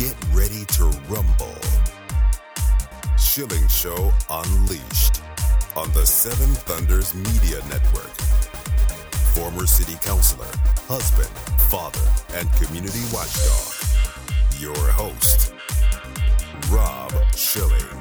Get ready to rumble. Schilling Show Unleashed on the Seven Thunders Media Network. Former city councilor, husband, father, and community watchdog. Your host, Rob Schilling.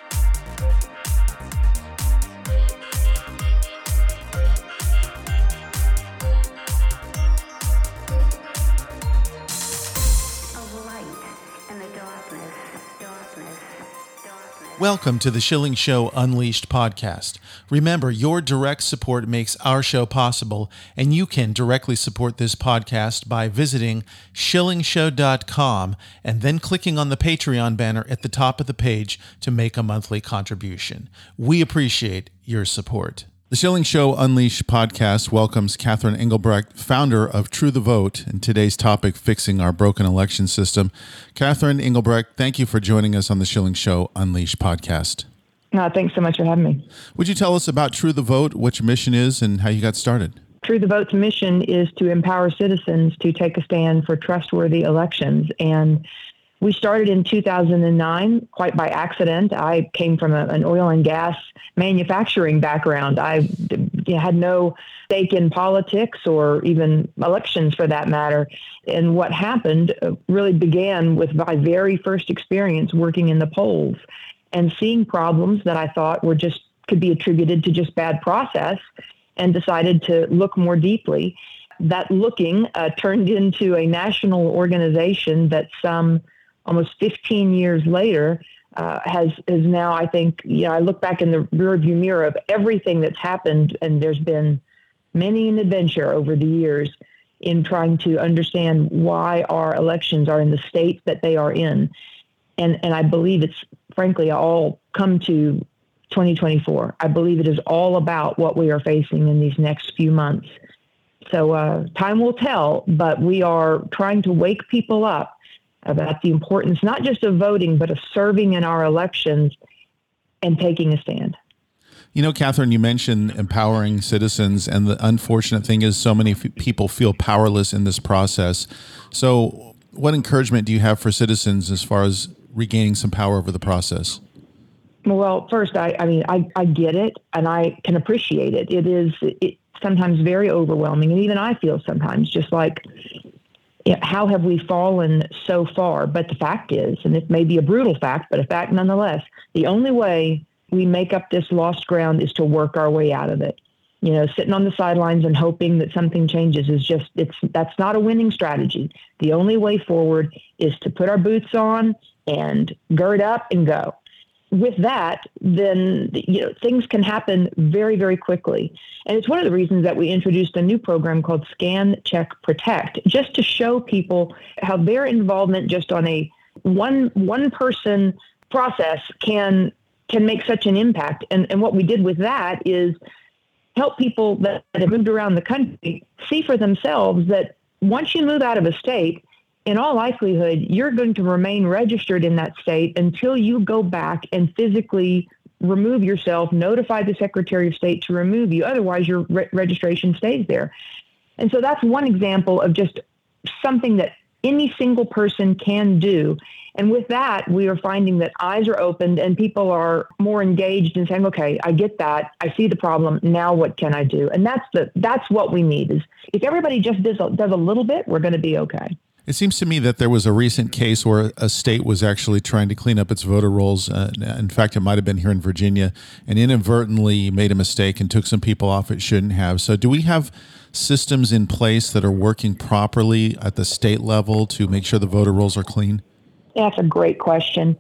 Welcome to the Schilling Show Unleashed podcast. Remember, your direct support makes our show possible, and you can directly support this podcast by visiting schillingshow.com and then clicking on the Patreon banner at the top of the page to make a monthly contribution. We appreciate your support. The Schilling Show Unleashed podcast welcomes Catherine Engelbrecht, founder of True the Vote, and today's topic, fixing our broken election system. Catherine Engelbrecht, thank you for joining us on the Schilling Show Unleashed podcast. Thanks so much for having me. Would you tell us about True the Vote, what your mission is, and how you got started? True the Vote's mission is to empower citizens to take a stand for trustworthy elections. And we started in 2009, quite by accident. I came from an oil and gas manufacturing background. I had no stake in politics or even elections for that matter. And what happened really began with my very first experience working in the polls and seeing problems that I thought could be attributed to just bad process, and decided to look more deeply. That looking turned into a national organization that almost 15 years later, has now, I think, I look back in the rearview mirror of everything that's happened, and there's been many an adventure over the years in trying to understand why our elections are in the state that they are in. And I believe it's frankly all come to 2024. I believe it is all about what we are facing in these next few months. So time will tell, but we are trying to wake people up about the importance, not just of voting, but of serving in our elections and taking a stand. You know, Catherine, you mentioned empowering citizens, and the unfortunate thing is so many people feel powerless in this process. So what encouragement do you have for citizens as far as regaining some power over the process? Well, first, I get it, and I can appreciate it. It's sometimes very overwhelming, and even I feel sometimes just like, how have we fallen so far? But the fact is, and it may be a brutal fact, but a fact nonetheless, the only way we make up this lost ground is to work our way out of it. Sitting on the sidelines and hoping that something changes that's not a winning strategy. The only way forward is to put our boots on and gird up and go. With that, then things can happen very, very quickly. And it's one of the reasons that we introduced a new program called Scan, Check, Protect, just to show people how their involvement just on a one person process can make such an impact. And what we did with that is help people that have moved around the country see for themselves that once you move out of a state, in all likelihood, you're going to remain registered in that state until you go back and physically remove yourself, notify the Secretary of State to remove you. Otherwise, your registration stays there. And so that's one example of just something that any single person can do. And with that, we are finding that eyes are opened and people are more engaged in saying, okay, I get that. I see the problem. Now what can I do? And that's what we need is if everybody just does a little bit, we're going to be okay. It seems to me that there was a recent case where a state was actually trying to clean up its voter rolls. In fact, it might have been here in Virginia, and inadvertently made a mistake and took some people off it shouldn't have. So do we have systems in place that are working properly at the state level to make sure the voter rolls are clean? Yeah, that's a great question.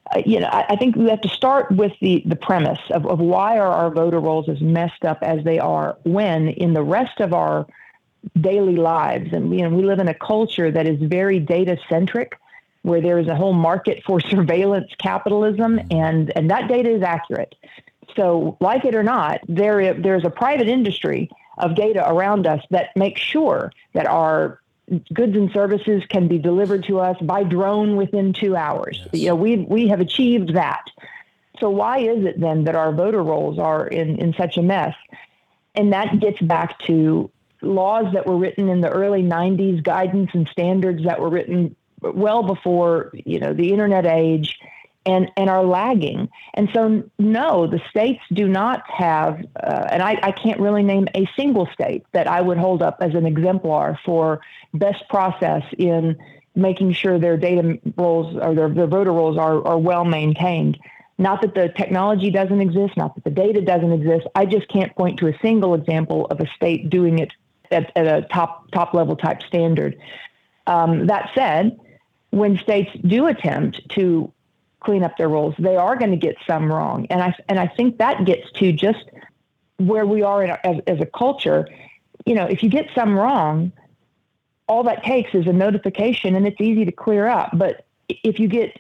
I think we have to start with the premise of why are our voter rolls as messed up as they are when in the rest of our daily lives. And, we live in a culture that is very data centric, where there is a whole market for surveillance capitalism, and that data is accurate. So like it or not, there's a private industry of data around us that makes sure that our goods and services can be delivered to us by drone within 2 hours. Yes. We have achieved that. So why is it then that our voter rolls are in such a mess? And that gets back to laws that were written in the early 90s, guidance and standards that were written well before, the internet age, and are lagging. And so, no, the states do not have, and I can't really name a single state that I would hold up as an exemplar for best process in making sure their data rolls or their voter rolls are well maintained. Not that the technology doesn't exist, not that the data doesn't exist. I just can't point to a single example of a state doing it at a top level type standard. That said, when states do attempt to clean up their rolls, they are going to get some wrong. And I think that gets to just where we are as a culture. If you get some wrong, all that takes is a notification and it's easy to clear up. But if you get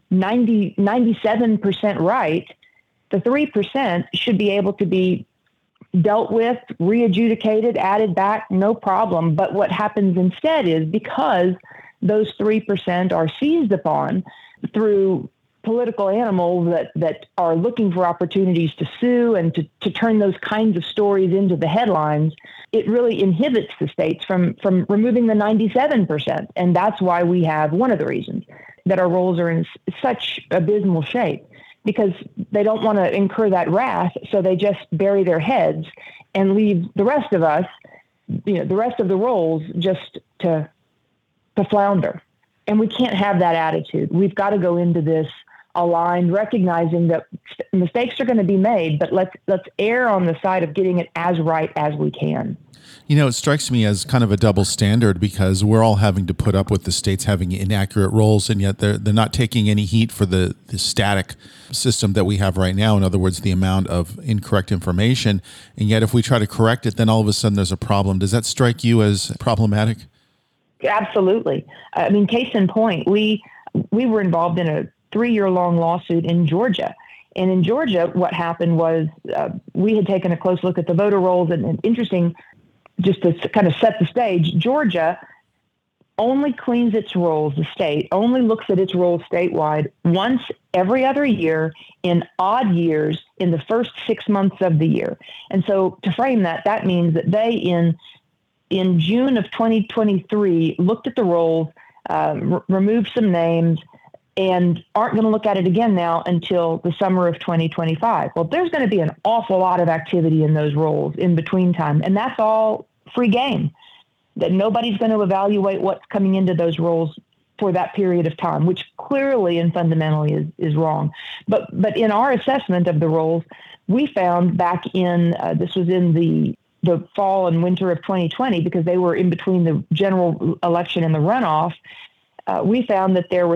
97% right, the 3% should be able to be dealt with, re-adjudicated, added back, no problem. But what happens instead is, because those 3% are seized upon through political animals that are looking for opportunities to sue and to turn those kinds of stories into the headlines, it really inhibits the states from removing the 97%. And that's why we have, one of the reasons that our rolls are in such abysmal shape, because they don't want to incur that wrath. So they just bury their heads and leave the rest of us, the rest of the rolls, just to flounder. And we can't have that attitude. We've got to go into this aligned, recognizing that mistakes are going to be made, but let's err on the side of getting it as right as we can. It strikes me as kind of a double standard, because we're all having to put up with the states having inaccurate rolls, and yet they're not taking any heat for the static system that we have right now. In other words, the amount of incorrect information. And yet if we try to correct it, then all of a sudden there's a problem. Does that strike you as problematic? Absolutely. I mean, case in point, we were involved in a 3-year-long lawsuit in Georgia. And in Georgia, what happened was we had taken a close look at the voter rolls, and interesting, just to kind of set the stage, Georgia only cleans its rolls, the state only looks at its rolls statewide once every other year in odd years in the first 6 months of the year. And so to frame that means that they, in June of 2023, looked at the rolls, removed some names, and aren't going to look at it again now until the summer of 2025. Well, there's going to be an awful lot of activity in those rolls in between time, and that's all free game. That nobody's going to evaluate what's coming into those rolls for that period of time, which clearly and fundamentally is wrong. But in our assessment of the rolls, we found back in, this was in the fall and winter of 2020, because they were in between the general election and the runoff, we found that there were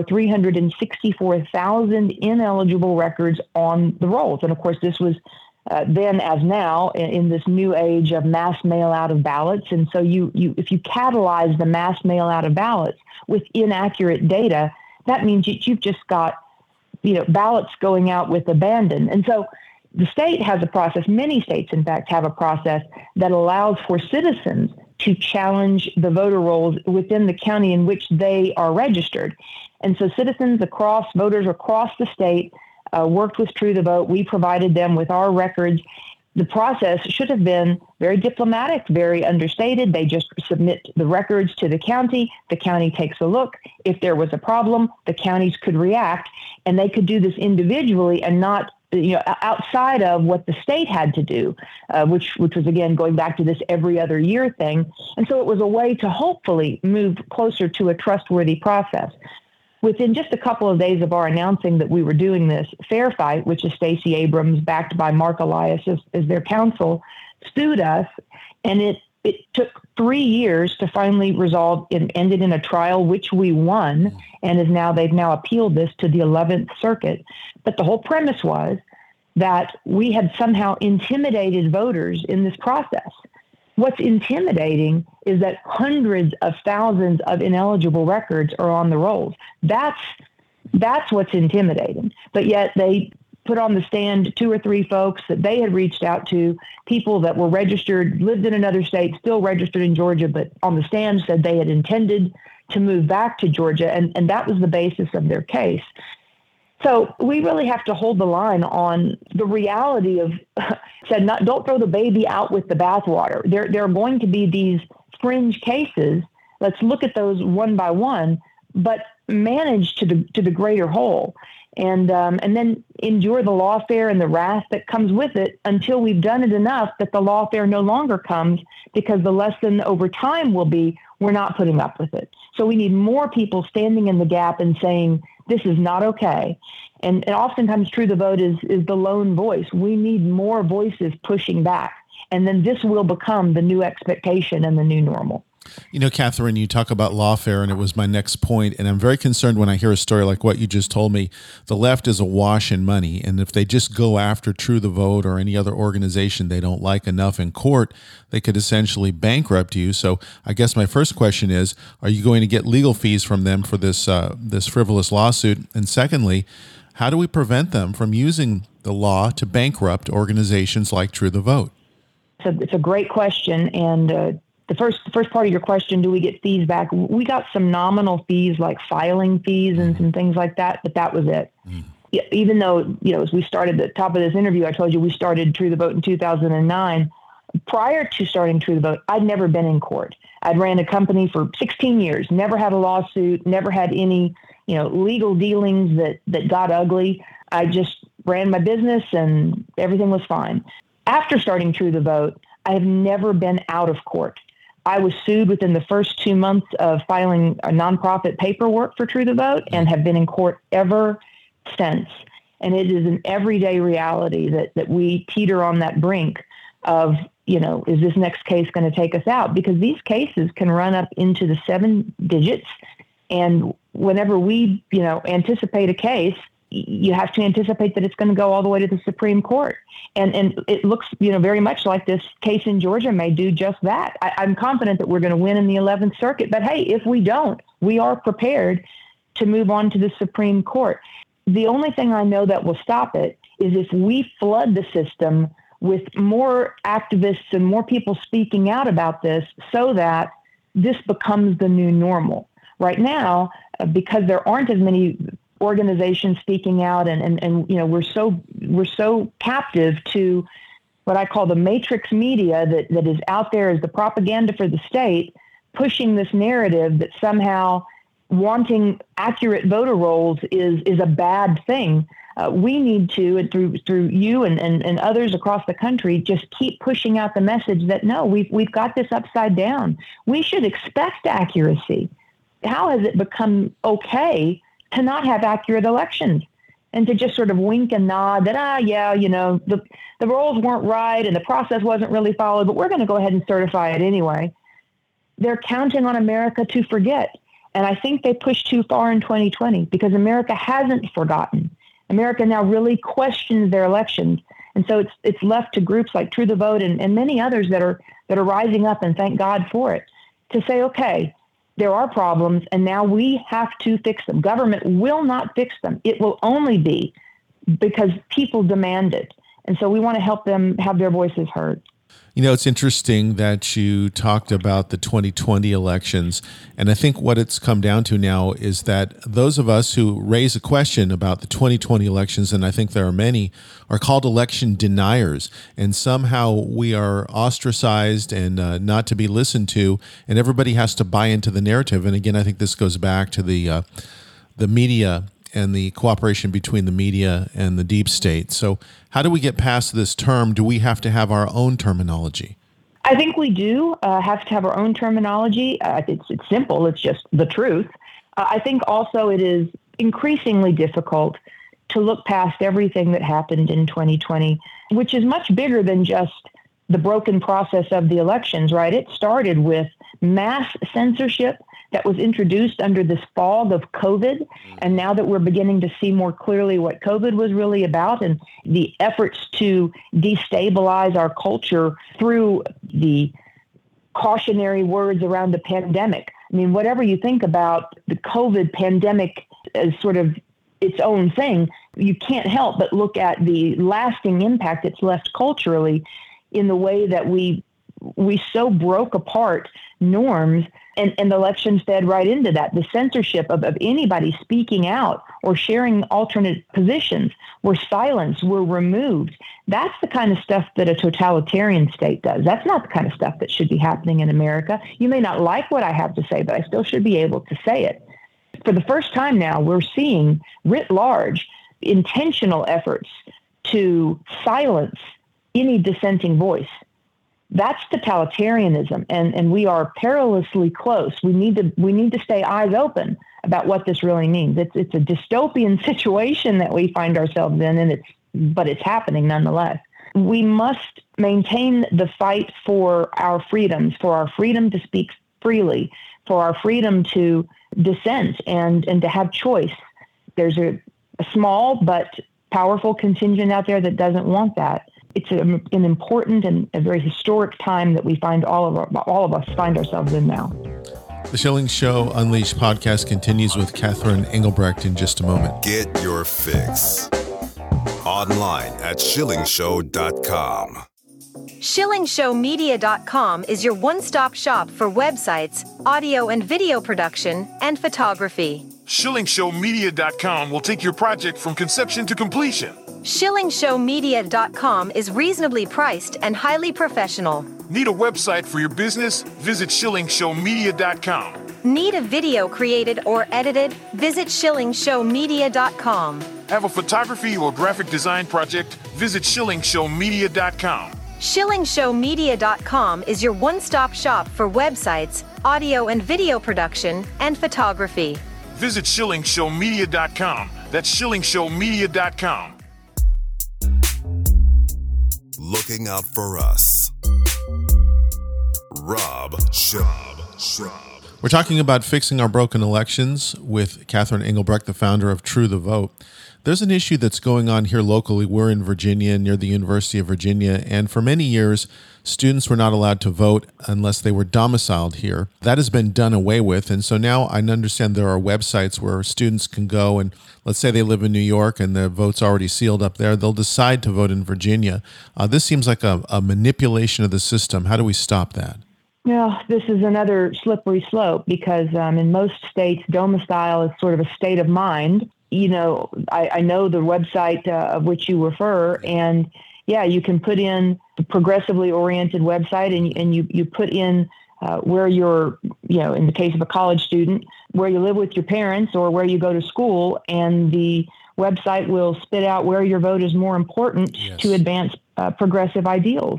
364,000 ineligible records on the rolls. And of course, this was then as now in this new age of mass mail out of ballots. And so if you catalyze the mass mail out of ballots with inaccurate data, that means you've just got, ballots going out with abandon. And so the state has a process, many states in fact have a process that allows for citizens to challenge the voter rolls within the county in which they are registered. And so voters across the state worked with True the Vote. We provided them with our records. The process should have been very diplomatic, very understated. They just submit the records to the county. The county takes a look. If there was a problem, the counties could react, and they could do this individually and not outside of what the state had to do, which was, again, going back to this every other year thing. And so it was a way to hopefully move closer to a trustworthy process. Within just a couple of days of our announcing that we were doing this, Fair Fight, which is Stacey Abrams, backed by Mark Elias as their counsel, sued us, and it took 3 years to finally resolve and ended in a trial, which we won, and they've now appealed this to the 11th Circuit. But the whole premise was that we had somehow intimidated voters in this process. What's intimidating is that hundreds of thousands of ineligible records are on the rolls. That's what's intimidating. But yet they put on the stand 2 or 3 folks that they had reached out to, people that were registered, lived in another state, still registered in Georgia, but on the stand said they had intended to move back to Georgia, and that was the basis of their case. So we really have to hold the line on the reality of, don't throw the baby out with the bathwater. There are going to be these fringe cases. Let's look at those one by one, but manage to the greater whole. And then endure the lawfare and the wrath that comes with it until we've done it enough that the lawfare no longer comes, because the lesson over time will be we're not putting up with it. So we need more people standing in the gap and saying, this is not okay. And oftentimes True the Vote is the lone voice. We need more voices pushing back. And then this will become the new expectation and the new normal. You know, Catherine, you talk about lawfare, and it was my next point, and I'm very concerned when I hear a story like what you just told me. The left is awash in money, and if they just go after True the Vote or any other organization they don't like enough in court, they could essentially bankrupt you. So I guess my first question is, are you going to get legal fees from them for this frivolous lawsuit? And secondly, how do we prevent them from using the law to bankrupt organizations like True the Vote? So it's a great question, and the first part of your question, do we get fees back? We got some nominal fees like filing fees and some things like that, but that was it. Even though, as we started at the top of this interview, I told you we started True the Vote in 2009. Prior to starting True the Vote, I'd never been in court. I'd ran a company for 16 years, never had a lawsuit, never had any, legal dealings that got ugly. I just ran my business and everything was fine. After starting True the Vote, I have never been out of court. I was sued within the first 2 months of filing a nonprofit paperwork for True the Vote and have been in court ever since. And it is an everyday reality that we teeter on that brink of, is this next case going to take us out? Because these cases can run up into the 7 digits. And whenever we, anticipate a case, you have to anticipate that it's going to go all the way to the Supreme Court. And it looks, very much like this case in Georgia may do just that. I'm confident that we're going to win in the 11th Circuit. But hey, if we don't, we are prepared to move on to the Supreme Court. The only thing I know that will stop it is if we flood the system with more activists and more people speaking out about this so that this becomes the new normal. Right now, because there aren't as many organizations speaking out and we're so captive to what I call the matrix media that is out there as the propaganda for the state, pushing this narrative that somehow wanting accurate voter rolls is a bad thing. We need to, and through you and others across the country, just keep pushing out the message that no, we've got this upside down. We should expect accuracy. How has it become okay to not have accurate elections and to just sort of wink and nod that, the rolls weren't right and the process wasn't really followed, but we're going to go ahead and certify it anyway. They're counting on America to forget. And I think they pushed too far in 2020 because America hasn't forgotten. America now really questions their elections. And so it's left to groups like True the Vote and many others that are rising up, and thank God for it, to say, okay, there are problems, and now we have to fix them. Government will not fix them. It will only be because people demand it. And so we want to help them have their voices heard. It's interesting that you talked about the 2020 elections, and I think what it's come down to now is that those of us who raise a question about the 2020 elections, and I think there are many, are called election deniers, and somehow we are ostracized and not to be listened to, and everybody has to buy into the narrative. And again, I think this goes back to the media and the cooperation between the media and the deep state. So how do we get past this term? Do we have to have our own terminology? I think we do have to have our own terminology. It's simple. It's just the truth. I think also it is increasingly difficult to look past everything that happened in 2020, which is much bigger than just the broken process of the elections, right? It started with mass censorship that was introduced under this fog of COVID. And now that we're beginning to see more clearly what COVID was really about and the efforts to destabilize our culture through the cautionary words around the pandemic. I mean, whatever you think about the COVID pandemic as sort of its own thing, you can't help but look at the lasting impact it's left culturally in the way that we so broke apart norms, and elections fed right into that. The censorship of anybody speaking out or sharing alternate positions, where silence were removed. That's the kind of stuff that a totalitarian state does. That's not the kind of stuff that should be happening in America. You may not like what I have to say, but I still should be able to say it. For the first time now, we're seeing writ large intentional efforts to silence any dissenting voice. That's totalitarianism, and we are perilously close. We need to stay eyes open about what this really means. It's a dystopian situation that we find ourselves in, but it's happening nonetheless. We must maintain the fight for our freedoms, for our freedom to speak freely, for our freedom to dissent and to have choice. There's a small but powerful contingent out there that doesn't want that. It's an important and a very historic time that we find all of us find ourselves in now. The Schilling Show Unleashed podcast continues with Catherine Engelbrecht in just a moment. Get your fix online at shillingshow.com. ShillingShowMedia.com is your one-stop shop for websites, audio and video production, and photography. ShillingShowMedia.com will take your project from conception to completion. ShillingShowMedia.com is reasonably priced and highly professional. Need a website for your business? Visit ShillingShowMedia.com. Need a video created or edited? Visit ShillingShowMedia.com. Have a photography or graphic design project? Visit ShillingShowMedia.com. ShillingShowMedia.com is your one-stop shop for websites, audio and video production, and photography. Visit ShillingShowMedia.com. That's ShillingShowMedia.com. Looking out for us. Rob Schaub. We're talking about fixing our broken elections with Catherine Engelbrecht, the founder of True the Vote. There's an issue that's going on here locally. We're in Virginia, near the University of Virginia, and for many years, students were not allowed to vote unless they were domiciled here. That has been done away with, and so now I understand there are websites where students can go and, let's say they live in New York and the vote's already sealed up there, they'll decide to vote in Virginia. This seems like a manipulation of the system. How do we stop that? Well, this is another slippery slope because in most states, domicile is sort of a state of mind. You know, I know the website of which you refer, and yeah, you can put in the progressively oriented website and you put in where you're, you know, in the case of a college student, where you live with your parents or where you go to school, and the website will spit out where your vote is more important to advance progressive ideals.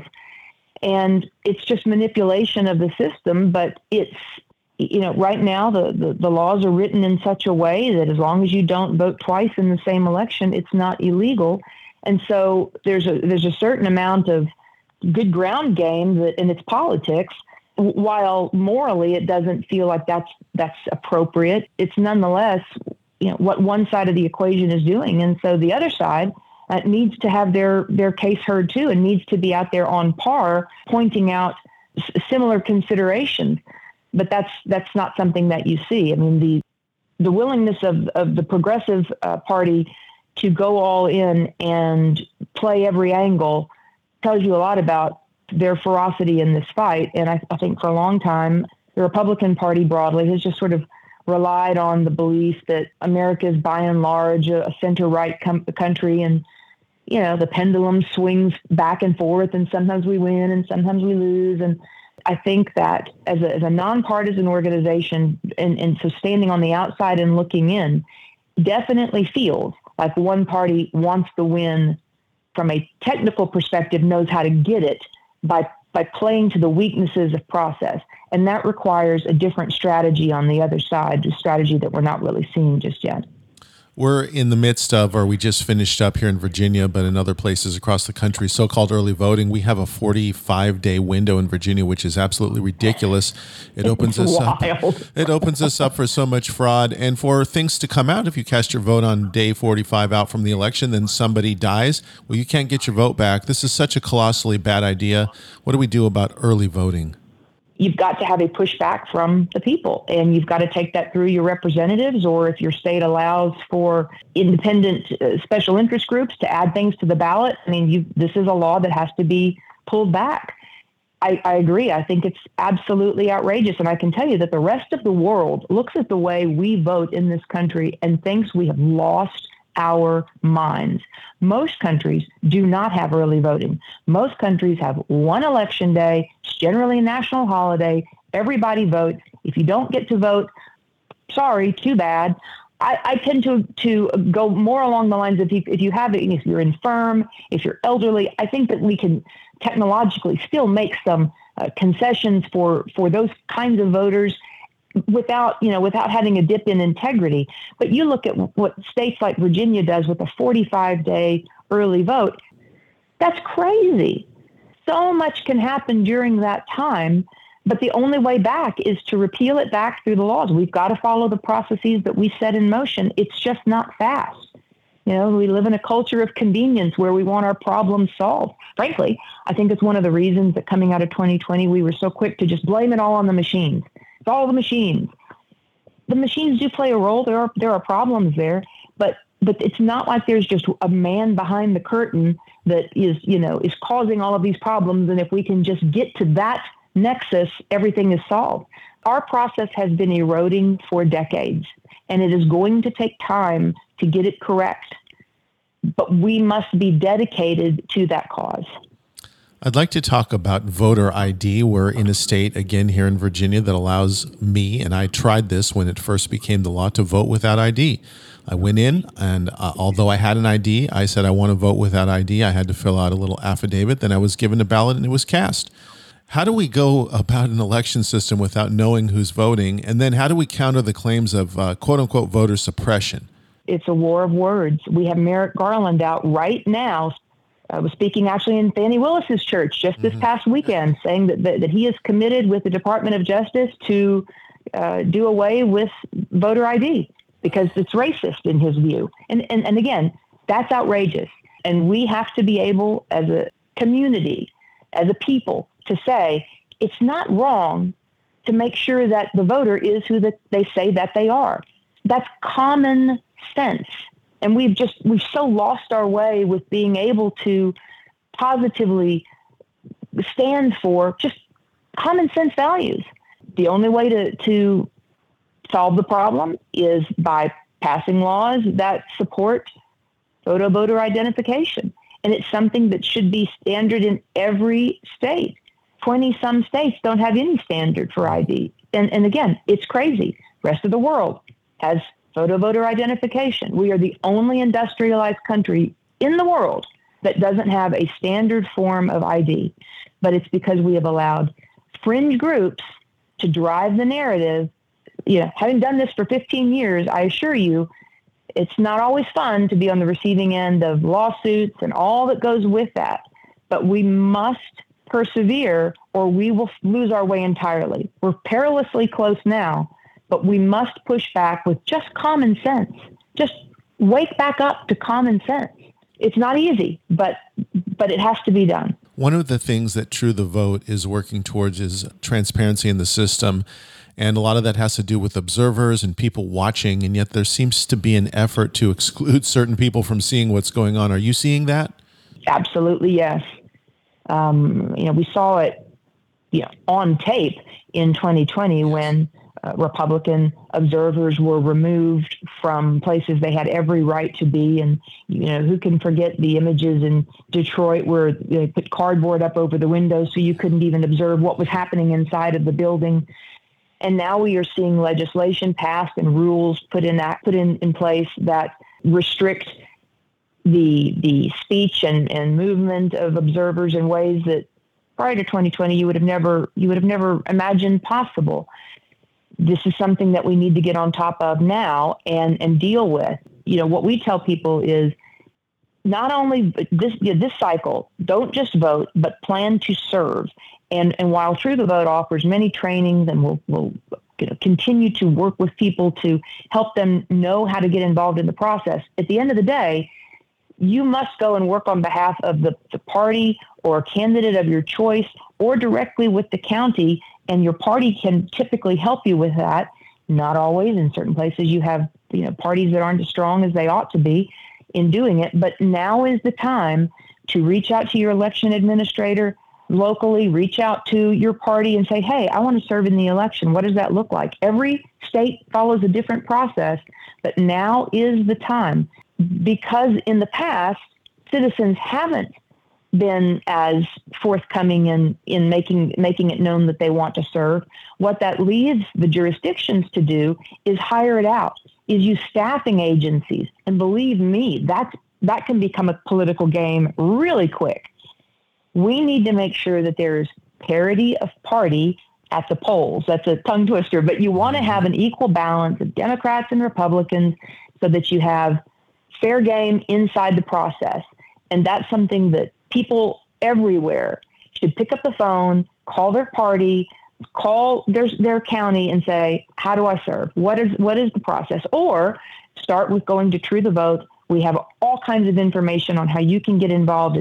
And it's just manipulation of the system, but it's, you know, right now the laws are written in such a way that as long as you don't vote twice in the same election, it's not illegal. And so there's a certain amount of good ground game that in its politics, while morally it doesn't feel like that's appropriate, it's nonetheless, you know, what one side of the equation is doing. And so the other side needs to have their case heard too, and needs to be out there on par, pointing out similar considerations. But that's not something that you see. I mean, the willingness of the Progressive Party to go all in and play every angle tells you a lot about their ferocity in this fight. And I think for a long time, the Republican Party broadly has just sort of relied on the belief that America is by and large a center-right country, and you know, the pendulum swings back and forth, and sometimes we win and sometimes we lose. And I think that as a nonpartisan organization, and so standing on the outside and looking in, definitely feels like one party wants the win from a technical perspective, knows how to get it by playing to the weaknesses of process. And that requires a different strategy on the other side, a strategy that we're not really seeing just yet. We're in the midst of, or we just finished up here in Virginia, but in other places across the country, so-called early voting. We have a 45-day window in Virginia, which is absolutely ridiculous. It opens us up. It opens us up for so much fraud and for things to come out. If you cast your vote on day 45 out from the election, then somebody dies. Well, you can't get your vote back. This is such a colossally bad idea. What do we do about early voting? You've got to have a pushback from the people, and you've got to take that through your representatives, or if your state allows for independent special interest groups to add things to the ballot. I mean, this is a law that has to be pulled back. I agree. I think it's absolutely outrageous. And I can tell you that the rest of the world looks at the way we vote in this country and thinks we have lost our minds. Most countries do not have early voting. Most countries have one election day. It's generally a national holiday. Everybody votes. If you don't get to vote sorry, too bad. I tend to go more along the lines of if you have it, if you're infirm, if you're elderly, I think that we can technologically still make some concessions for those kinds of voters without having a dip in integrity. But you look at what states like Virginia does with a 45-day early vote. That's crazy. So much can happen during that time. But the only way back is to repeal it back through the laws. We've got to follow the processes that we set in motion. It's just not fast. We live in a culture of convenience where we want our problems solved. Frankly, I think it's one of the reasons that coming out of 2020, we were so quick to just blame it all on the machines. It's all the machines. The machines do play a role. There are problems there, but it's not like there's just a man behind the curtain that is causing all of these problems. And if we can just get to that nexus, everything is solved. Our process has been eroding for decades, and it is going to take time to get it correct. But we must be dedicated to that cause. I'd like to talk about voter ID. We're in a state, again, here in Virginia that allows me, and I tried this when it first became the law, to vote without ID. I went in, and although I had an ID, I said I want to vote without ID. I had to fill out a little affidavit. Then I was given a ballot, and it was cast. How do we go about an election system without knowing who's voting? And then how do we counter the claims of quote-unquote voter suppression? It's a war of words. We have Merrick Garland out right now. I was speaking actually in Fannie Willis's church just this past weekend, saying that he is committed with the Department of Justice to do away with voter ID because it's racist in his view. And again, that's outrageous. And we have to be able as a community, as a people, to say it's not wrong to make sure that the voter is who they say that they are. That's common sense. And we've so lost our way with being able to positively stand for just common sense values. The only way to solve the problem is by passing laws that support voter identification. And it's something that should be standard in every state. 20-some states don't have any standard for ID. And again, it's crazy. The rest of the world has voter identification. We are the only industrialized country in the world that doesn't have a standard form of ID. But it's because we have allowed fringe groups to drive the narrative. Having done this for 15 years, I assure you, it's not always fun to be on the receiving end of lawsuits and all that goes with that. But we must persevere or we will lose our way entirely. We're perilously close now, but we must push back with just common sense. Just wake back up to common sense. It's not easy, but it has to be done. One of the things that True the Vote is working towards is transparency in the system. And a lot of that has to do with observers and people watching. And yet there seems to be an effort to exclude certain people from seeing what's going on. Are you seeing that? Absolutely, yes. We saw it on tape in 2020 when Republican observers were removed from places they had every right to be. And, who can forget the images in Detroit where they put cardboard up over the windows so you couldn't even observe what was happening inside of the building. And now we are seeing legislation passed and rules put in place that restrict the speech and movement of observers in ways that prior to 2020 you would have never imagined possible. This is something that we need to get on top of now and deal with. What we tell people is not only this cycle, don't just vote, but plan to serve. And while True the Vote offers many trainings and will continue to work with people to help them know how to get involved in the process, at the end of the day, you must go and work on behalf of the party or candidate of your choice or directly with the county, and your party can typically help you with that. Not always. In certain places you have parties that aren't as strong as they ought to be in doing it, but now is the time to reach out to your election administrator locally, reach out to your party and say, hey, I want to serve in the election. What does that look like? Every state follows a different process, but now is the time. Because in the past, citizens haven't been as forthcoming in making it known that they want to serve. What that leads the jurisdictions to do is hire it out, is use staffing agencies. And believe me, that can become a political game really quick. We need to make sure that there's parity of party at the polls. That's a tongue twister, but you want to have an equal balance of Democrats and Republicans so that you have fair game inside the process. And that's something that people everywhere should pick up the phone, call their party, call their county and say, how do I serve? What is the process? Or start with going to True the Vote. We have all kinds of information on how you can get involved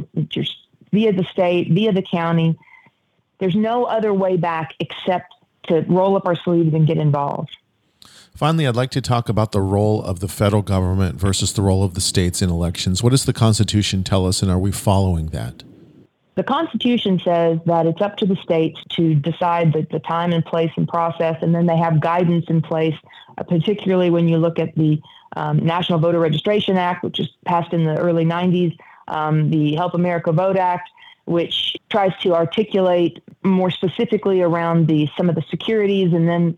via the state, via the county. There's no other way back except to roll up our sleeves and get involved. Finally, I'd like to talk about the role of the federal government versus the role of the states in elections. What does the Constitution tell us, and are we following that? The Constitution says that it's up to the states to decide the time and place and process, and then they have guidance in place, particularly when you look at the National Voter Registration Act, which was passed in the early 90s, the Help America Vote Act, which tries to articulate more specifically around some of the securities, and then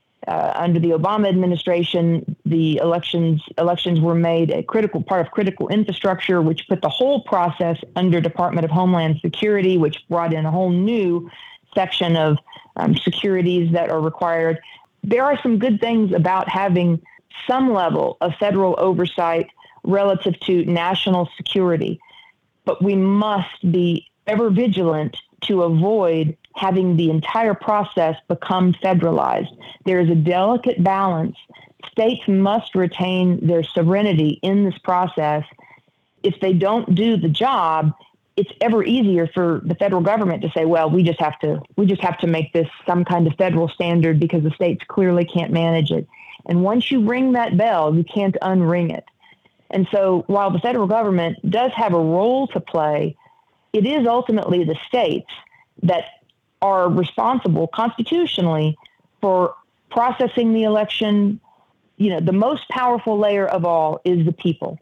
under the Obama administration, the elections were made a critical part of critical infrastructure, which put the whole process under Department of Homeland Security, which brought in a whole new section of securities that are required. There are some good things about having some level of federal oversight relative to national security, but we must be ever vigilant to avoid having the entire process become federalized. There is a delicate balance. States must retain their sovereignty in this process. If they don't do the job, it's ever easier for the federal government to say, well, we just have to make this some kind of federal standard because the states clearly can't manage it. And once you ring that bell, you can't unring it. And so while the federal government does have a role to play, it is ultimately the states that are responsible constitutionally for processing the election. You know, the most powerful layer of all is the people.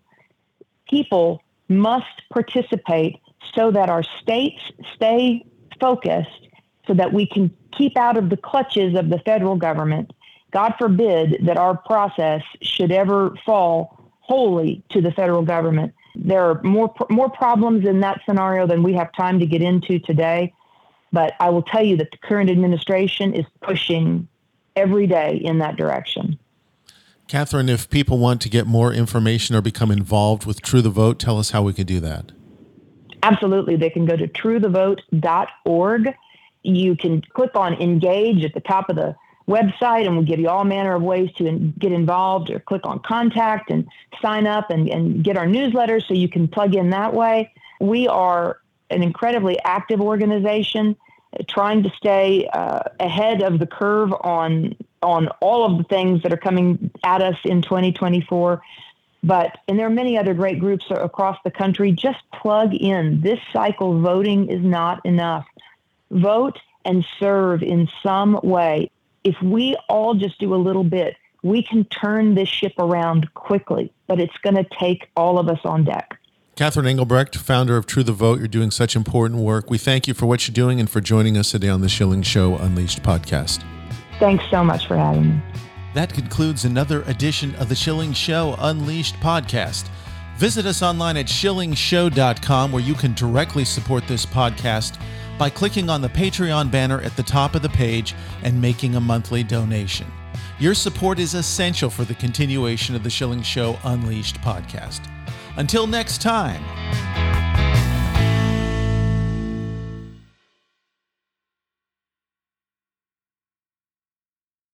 People must participate so that our states stay focused, so that we can keep out of the clutches of the federal government. God forbid that our process should ever fall wholly to the federal government. There are more problems in that scenario than we have time to get into today. But I will tell you that the current administration is pushing every day in that direction. Catherine, if people want to get more information or become involved with True the Vote, tell us how we can do that. Absolutely. They can go to truethevote.org. You can click on Engage at the top of the website, and we'll give you all manner of ways to get involved, or click on Contact and sign up and get our newsletter so you can plug in that way. We are an incredibly active organization trying to stay ahead of the curve on all of the things that are coming at us in 2024. And there are many other great groups across the country. Just plug in. This cycle, voting is not enough. Vote and serve in some way. If we all just do a little bit, we can turn this ship around quickly, but it's going to take all of us on deck. Catherine Engelbrecht, founder of True the Vote, you're doing such important work. We thank you for what you're doing and for joining us today on the Schilling Show Unleashed podcast. Thanks so much for having me. That concludes another edition of the Schilling Show Unleashed podcast. Visit us online at shillingshow.com, where you can directly support this podcast by clicking on the Patreon banner at the top of the page and making a monthly donation. Your support is essential for the continuation of the Schilling Show Unleashed podcast. Until next time,